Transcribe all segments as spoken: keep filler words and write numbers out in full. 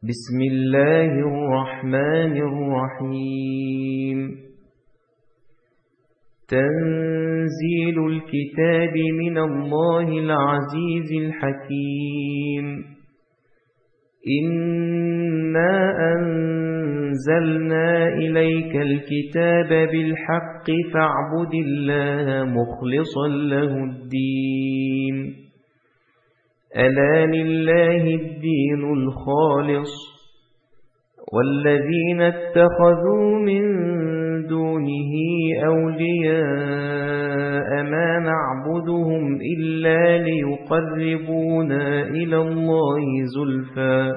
بسم الله الرحمن الرحيم تنزيل الكتاب من الله العزيز الحكيم إنا أنزلنا إليك الكتاب بالحق فاعبد الله مخلصا له الدين ألا لله الدين الخالص والذين اتخذوا من دونه أولياء ما نعبدهم إلا ليقربونا إلى الله زلفى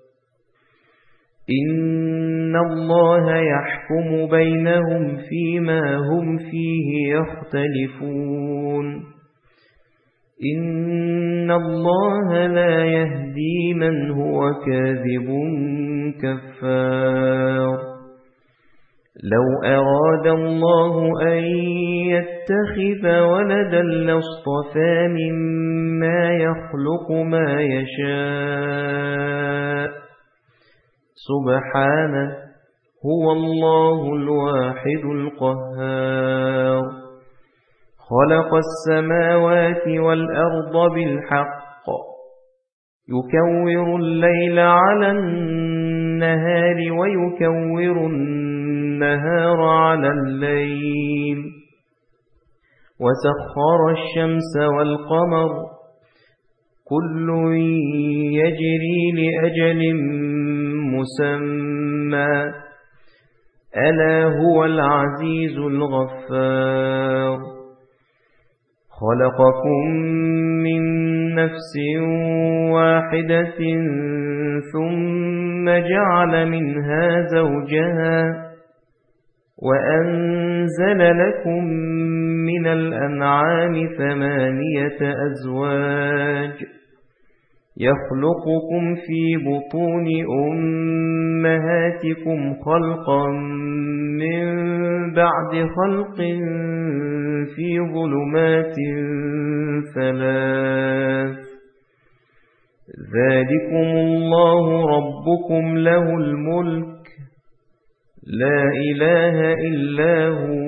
إن الله يحكم بينهم فيما هم فيه يختلفون إن الله لا يهدي من هو كاذب كفار لو أراد الله أن يتخذ ولدا لاصطفى مما يخلق ما يشاء سبحانه هو الله الواحد القهار خلق السماوات والأرض بالحق يكور الليل على النهار ويكور النهار على الليل وسخر الشمس والقمر كل يجري لأجل مسمى ألا هو العزيز الغفار خلقكم من نفس واحدة ثم جعل منها زوجها وأنزل لكم من الأنعام ثمانية أزواج يخلقكم في بطون أمهاتكم خلقا من بعد خلق في ظلمات ثلاث ذلكم الله ربكم له الملك لا إله إلا هو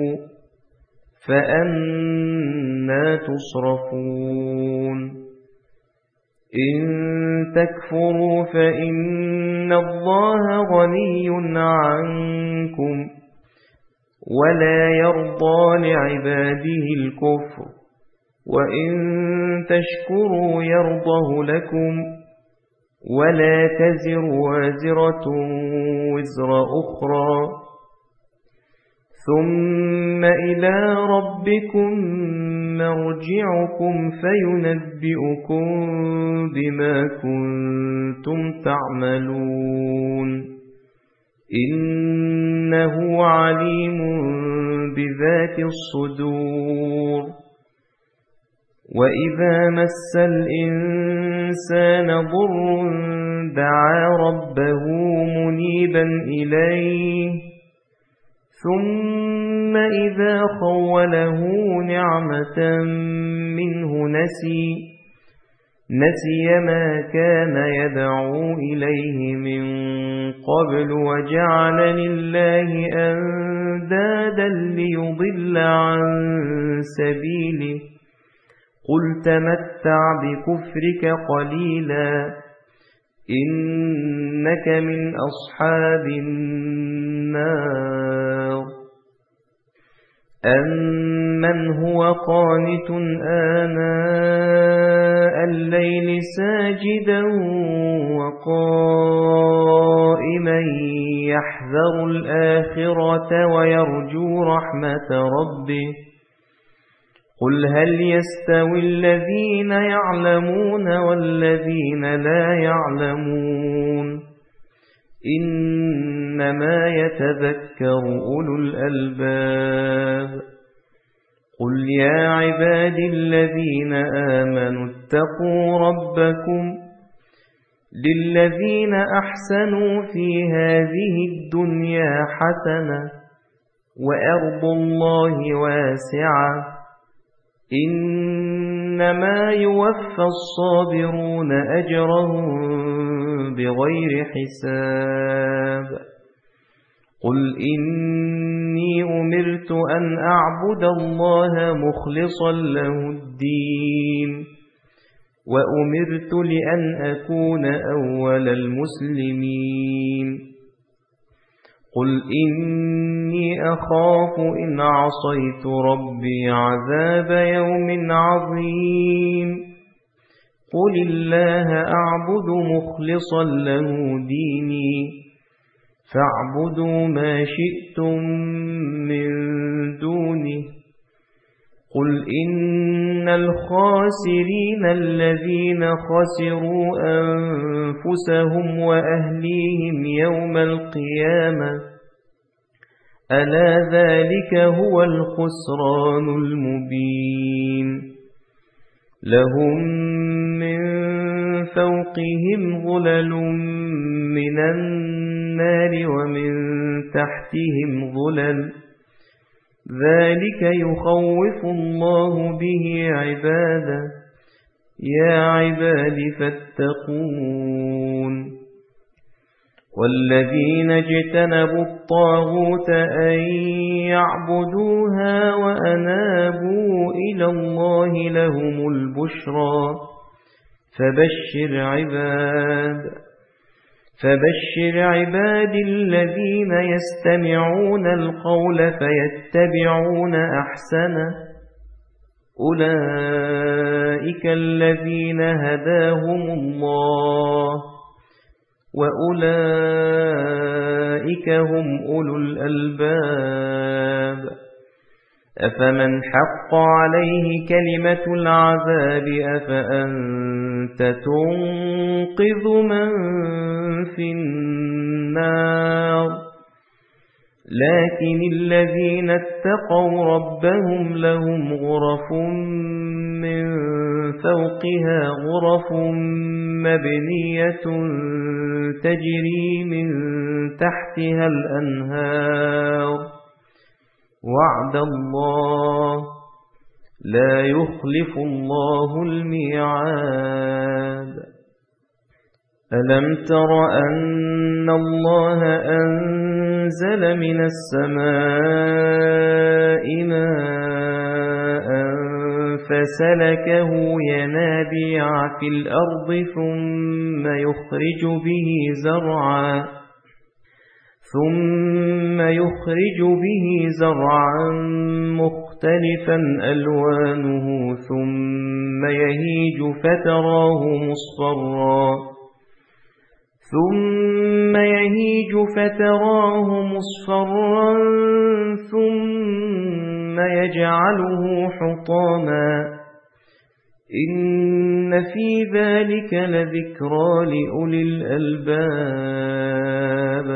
فأنى تصرفون إن تكفروا فإن الله غني عنكم ولا يرضى لعباده الكفر وإن تشكروا يرضه لكم ولا تزر وازرة وزر أخرى ثم إلى ربكم مرجعكم فينبئكم بما كنتم تعملون إنه عليم بذات الصدور وإذا مس الإنسان ضر دعا ربه منيبا إليه ثم إذا خوله نعمة منه نسي نسي ما كان يدعو إليه من قبل وجعل لله أندادا ليضل عن سبيله قل تمتع بكفرك قليلا إنك من أصحاب النار أمن هو قانت آناء الليل ساجدا وقائما يحذر الآخرة ويرجو رحمة ربه قل هل يستوي الذين يعلمون والذين لا يعلمون إنما يتذكر أولو الألباب قل يا عبادي الذين آمنوا اتقوا ربكم للذين أحسنوا في هذه الدنيا حسنة وأرض الله واسعة إنما يوفى الصابرون أجرهم بغير حساب قل إني أمرت أن أعبد الله مخلصا له الدين وأمرت لأن أكون أول المسلمين قل إني أخاف إن عصيت ربي عذاب يوم عظيم قل الله أعبد مخلصا له ديني فاعبدوا ما شئتم من دونه قل إن الخاسرين الذين خسروا أنفسهم وأهليهم يوم القيامة ألا ذلك هو الخسران المبين لهم من فوقهم ظلل من النار ومن تحتهم ظلل ذلك يخوف الله به عباده يا عباد فاتقون والذين اجتنبوا الطاغوت أن يعبدوها وأنابوا إلى الله لهم البشرى فبشر عباد فبشر عباد الذين يستمعون القول فيتبعون أحسنه أولئك الذين هداهم الله وأولئك هم أولو الألباب أفمن حق عليه كلمة العذاب أفأنت تنقذ من في النار لكن الذين اتقوا ربهم لهم غرف من فوقها غرف مبنية تجري من تحتها الأنهار وعد الله لا يخلف الله الميعاد ألم تر أن الله أنزل من السماء ماء فسلكه ينابيع في الأرض ثم يخرج به زرعا ثم يخرج به زرعا مختلفا ألوانه ثم يهيج فتراه مصفرا ثم يهيج فتراه مصفرا ثم يجعله حطاما إن في ذلك لذكرى لأولي الألباب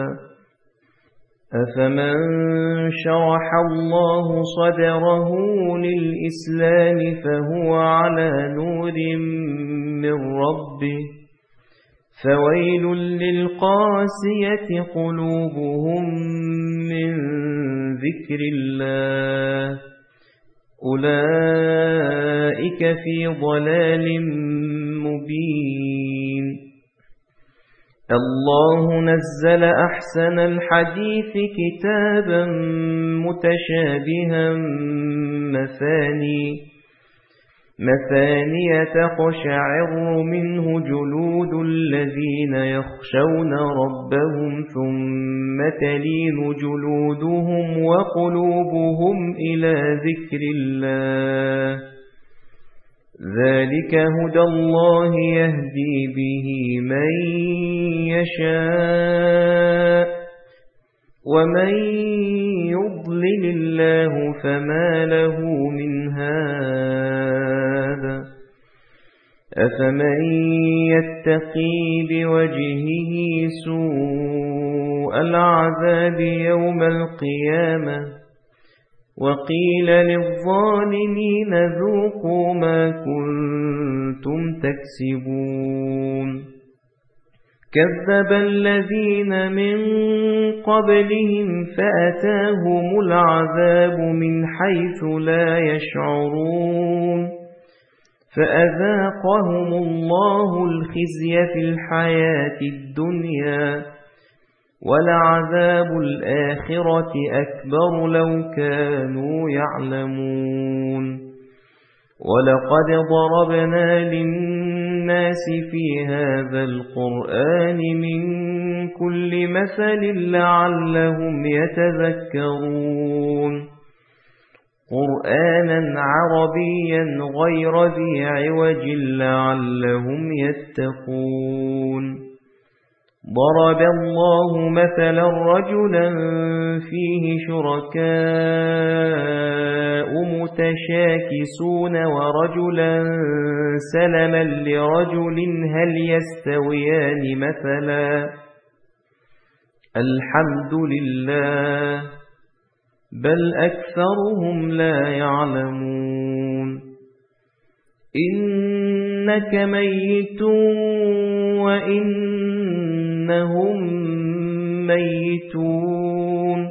أفمن شرح الله صدره للإسلام فهو على نور من ربه فويل للقاسية قلوبهم من ذكر الله أولئك في ضلال مبين الله نزل أحسن الحديث كتابا متشابها مثاني مثانية تقشعر منه جلود الذين يخشون ربهم ثم تلين جلودهم وقلوبهم إلى ذكر الله ذلك هدى الله يهدي به من يشاء ومن يضلل الله فما له من هاد أفمن يتقي بوجهه سوء العذاب يوم القيامة وقيل للظالمين ذوقوا ما كنتم تكسبون كذب الذين من قبلهم فأتاهم العذاب من حيث لا يشعرون فأذاقهم الله الخزي في الحياة الدنيا ولعذاب الآخرة أكبر لو كانوا يعلمون ولقد ضربنا للناس في هذا القرآن من كل مثل لعلهم يتذكرون قرآنا عربيا غير ذي عوج لعلهم يتقون ضرب الله مثلا رجلا فيه شركاء متشاكسون ورجلا سلما لرجل هل يستويان مثلا الحمد لله بل أكثرهم لا يعلمون إنك ميت وإنهم ميتون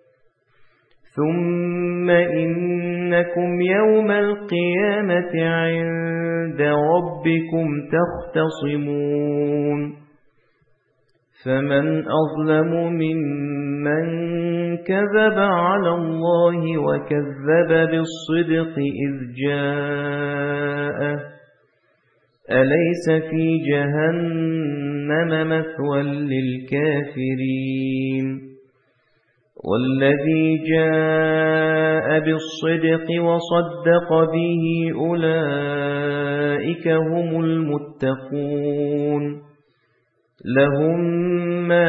ثم إنكم يوم القيامة عند ربكم تختصمون فمن أظلم ممن كذب على الله وكذب بالصدق إذ جاءه أليس في جهنم مثوى للكافرين والذي جاء بالصدق وصدق به أولئك هم المتقون لهم ما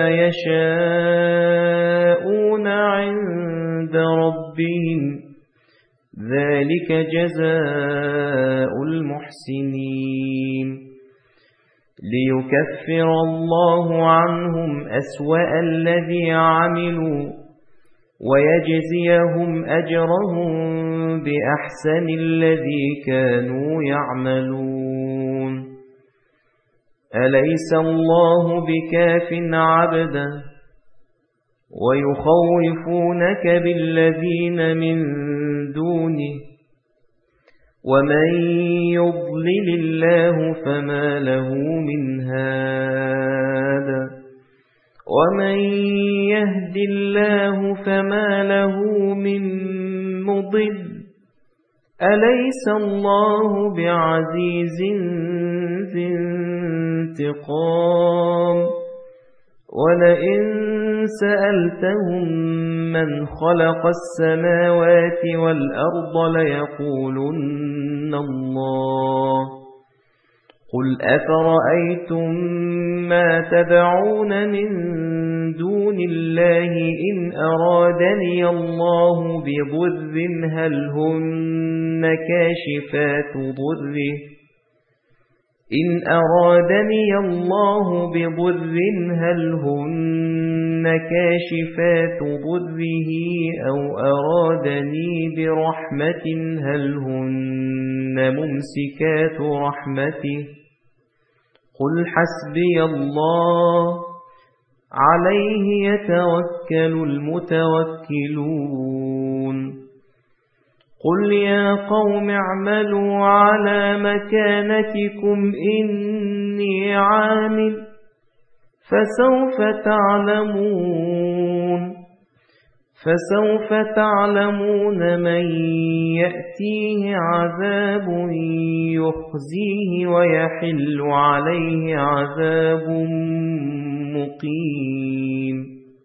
يشاءون عند ربهم ذلك جزاء المحسنين ليكفر الله عنهم أسوأ الذي عملوا ويجزيهم أجرهم بأحسن الذي كانوا يعملون أليس الله بكاف عبدا ويخوفونك بالذين من دونه ومن يضلل الله فما له من هاد ومن يهد الله فما له من مضل أليس الله بعزيز ذي انتقام ولئن سألتهم من خلق السماوات والأرض ليقولن الله قل أفرأيتم ما تدعون من دون الله إن أرادني الله بضر هل هن كاشفات ضره إن أرادني الله بضر هل هن كاشفات ضره أو أرادني برحمة هل هن ممسكات رحمته قل حسبي الله عليه يتوكل المتوكلون قل يا قوم اعملوا على مكانتكم إني عامل فسوف تعلمون فسوف تعلمون من يأتيه عذاب يخزيه ويحل عليه عذاب مقيم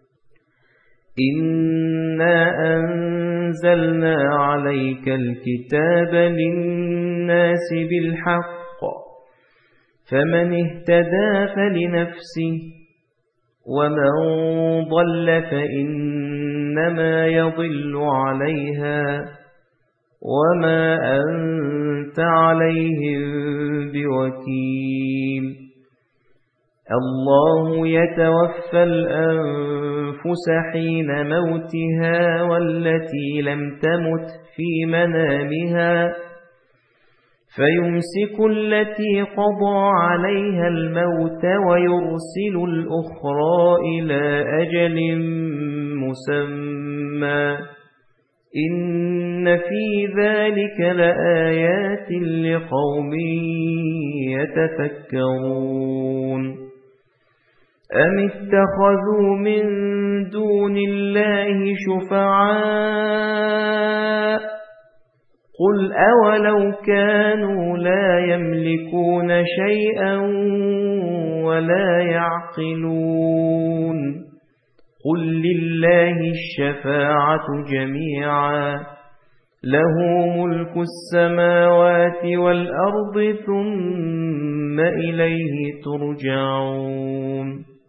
إنا أنزلنا عليك الكتاب للناس بالحق فمن اهتدى فلنفسه ومن ضل فإنما يضل عليها وما أنت عليهم بوكيل الله يتوفى الأنفس حين موتها والتي لم تمت في منامها فيمسك التي قضى عليها الموت ويرسل الأخرى إلى أجل مسمى إن في ذلك لآيات لقوم يتفكرون أم اتخذوا من دون الله شفعاء قل أولو كانوا لا يملكون شيئا ولا يعقلون قل لله الشفاعة جميعا له ملك السماوات والأرض ثم إليه ترجعون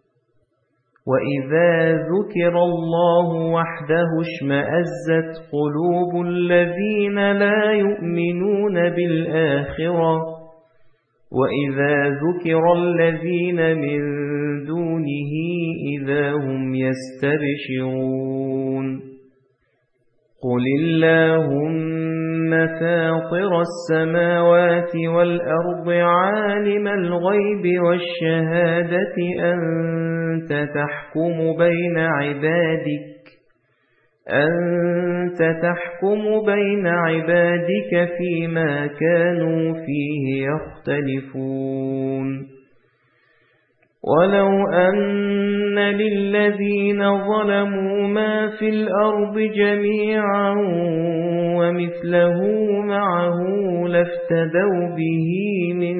وإذا ذكر الله وحده اشمأزت قلوب الذين لا يؤمنون بالآخرة وإذا ذكر الذين من دونه إذا هم يستبشرون قل اللهم فاطر السماوات والأرض عالم الغيب والشهادة أنت تحكم بين عبادك أنت تحكم بين عبادك فيما كانوا فيه يختلفون ولو أن للذين ظلموا ما في الأرض جميعا ومثله معه لافتدوا به من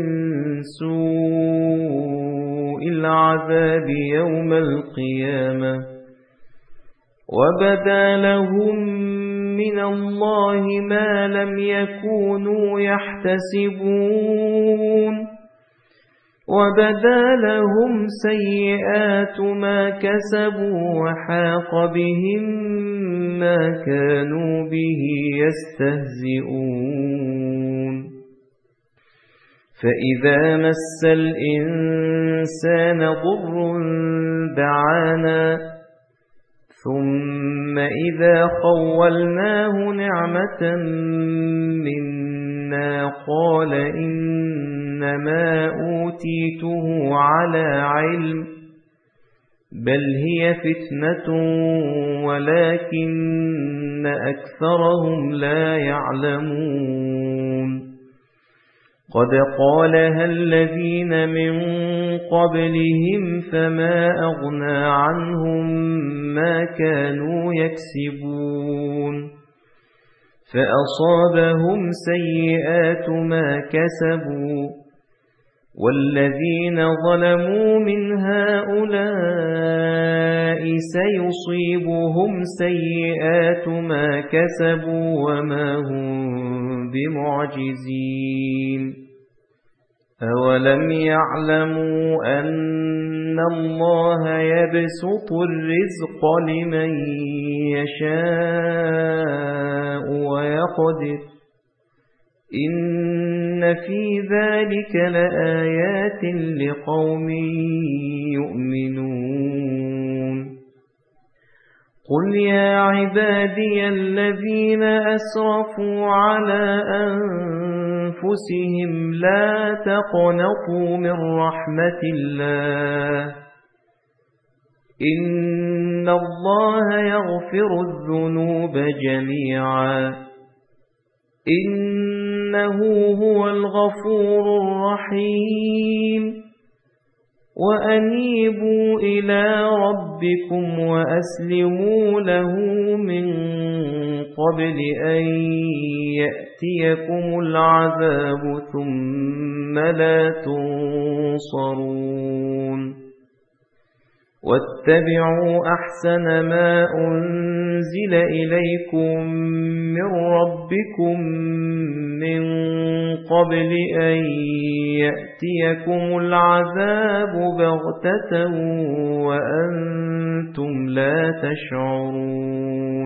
سوء العذاب يوم القيامة وبدا لهم من الله ما لم يكونوا يحتسبون وبدا لهم سيئات ما كسبوا وحاق بهم ما كانوا به يستهزئون فإذا مس الإنسان ضر دعانا ثم إذا خولناه نعمة منا قال إنما أوتيته على علم بل هي فتنة ولكن أكثرهم لا يعلمون قد قالها الذين من قبلهم فما أغنى عنهم ما كانوا يكسبون فأصابهم سيئات ما كسبوا والذين ظلموا من هؤلاء سيصيبهم سيئات ما كسبوا وما هم بمعجزين أولم يعلموا أن الله يبسط الرزق لمن يشاء ويقدر إن في ذلك لآيات لقوم يؤمنون قل يا عبادي الذين أسرفوا على أنفسهم لا تقنطوا من رحمة الله إن الله يغفر الذنوب جميعا إنه هو الغفور الرحيم وأنيبوا إلى ربكم وأسلموا له من قبل أن يأتيكم العذاب ثم لا تنصرون واتبعوا أحسن ما أنزل إليكم من ربكم من قبل أن يأتيكم العذاب بغتة وأنتم لا تشعرون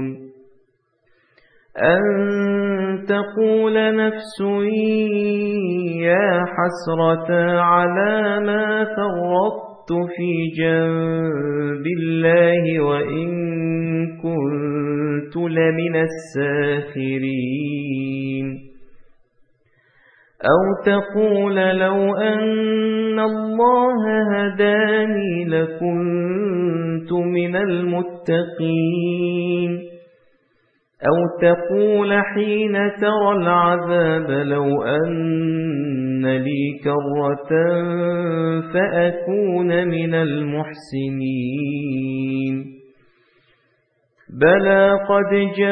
أن تقول نفس يا حسرة على ما فرطت في جنب الله وإن كنت لمن الساخرين أو تقول لو أن الله هداني لكنت من المتقين أو تقول حين ترى العذاب لو أن لي كرة فأكون من المحسنين بلى قد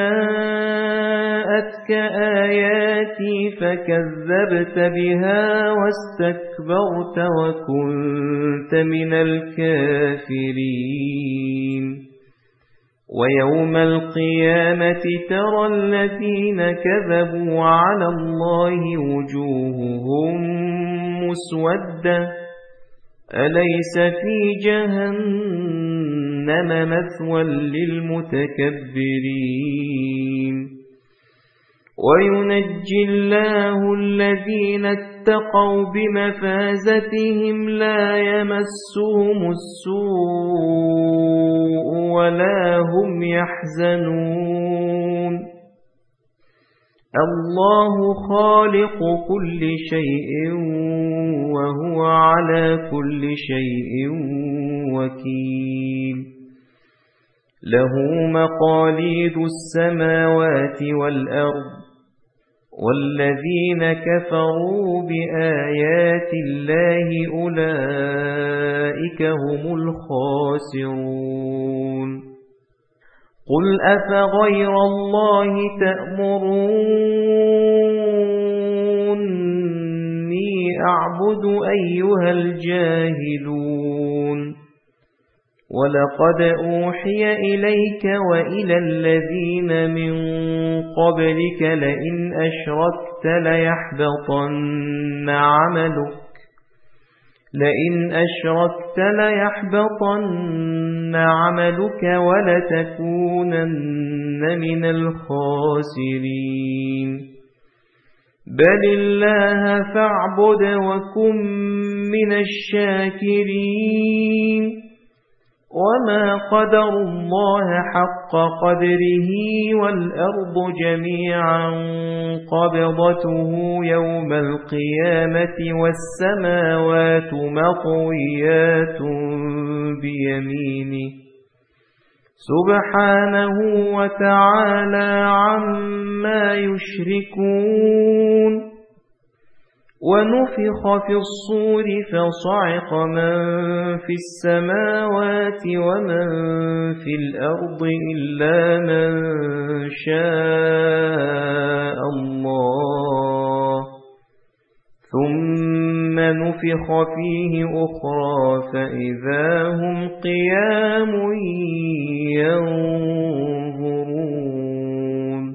جاءتك آياتي فكذبت بها واستكبرت وكنت من الكافرين ويوم القيامة ترى الذين كذبوا على الله وجوههم مسودة أليس في جهنم مثوى للمتكبرين وينجي الله الذين اتقوا بمفازتهم لا يمسهم السوء ولا هم يحزنون الله خالق كل شيء وهو على كل شيء وكيل له مقاليد السماوات والأرض والذين كفروا بآيات الله أولئك هم الخاسرون قل أفغير الله تأمروني أعبد أيها الجاهلون ولقد أوحي إليك وإلى الذين من قبلك لئن أشركت ليحبطن عملك لئن أشركت ليحبطن عملك ولتكونن من الخاسرين بل الله فاعبد وكن من الشاكرين وما قدر الله حق قدره والأرض جميعا قبضته يوم القيامة والسماوات مطويات بيمينه سبحانه وتعالى عما يشركون ونفخ في الصور فصعق من في السماوات ومن في الأرض إلا من شاء الله ثم نفخ فيه أخرى فإذا هم قيام ينظرون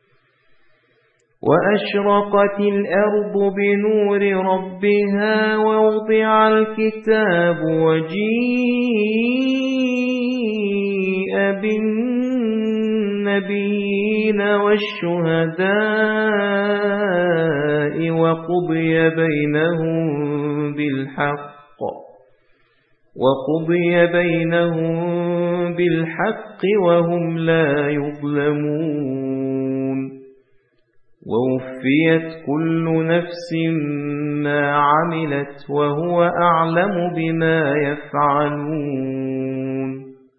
وأشرقت الأرض بنور ربها ووضع الكتاب وجيء بالنبيين والشهداء وقضي بينهم بالحق وقضي بينهم بالحق وهم لا يظلمون ووفيت كل نفس ما عملت وهو أعلم بما يفعلون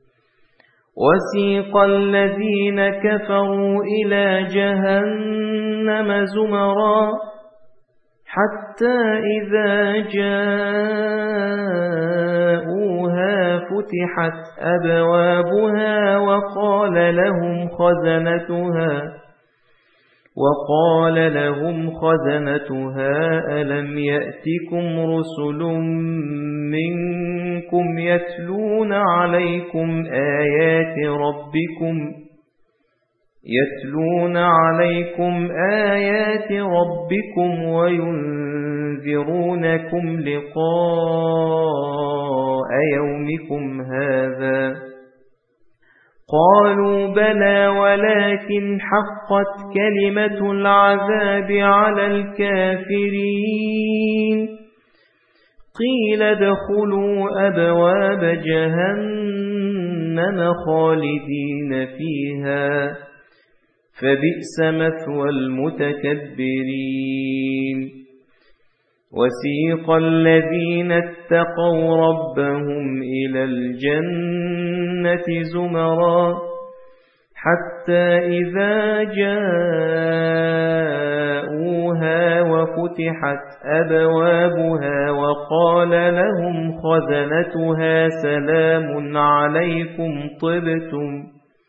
وسيق الذين كفروا إلى جهنم زمرا حتى إذا جاءوها فتحت أبوابها وقال لهم خزنتها وقال لهم خزنتها ألم يأتكم رسل منكم يتلون عليكم آيات ربكم يتلون عليكم آيات ربكم وينذرونكم لقاء يومكم هذا قالوا بلى ولكن حقت كلمة العذاب على الكافرين قيل ادخلوا أبواب جهنم خالدين فيها فبئس مثوى المتكبرين وسيق الذين اتقوا ربهم إلى الجنة زمرا حتى إذا جاءوها وفتحت أبوابها وقال لهم خزنتها سلام عليكم طبتم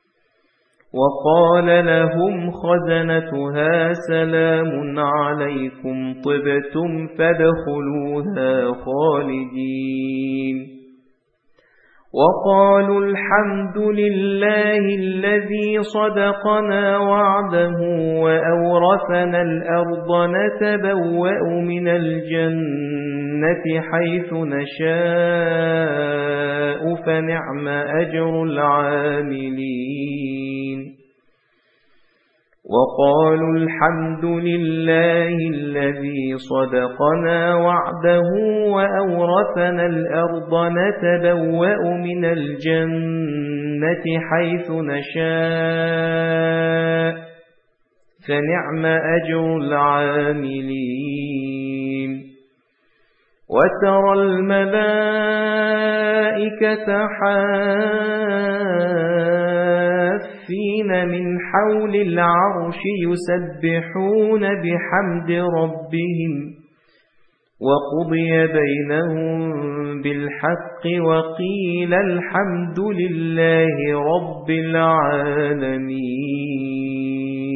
وقال لهم خزنتها سلام عليكم طبتم فادخلوها خالدين وقالوا الحمد لله الذي صدقنا وعده وأورثنا الأرض نتبوأ من الجنة حيث نشاء فنعم أجر العاملين وقالوا الحمد لله الذي صدقنا وعده وأورثنا الأرض نتبوأ من الجنة حيث نشاء فنعم أجر العاملين وترى الملائكة حافين من حول العرش يسبحون بحمد ربهم وقضي بينهم بالحق وقيل الحمد لله رب العالمين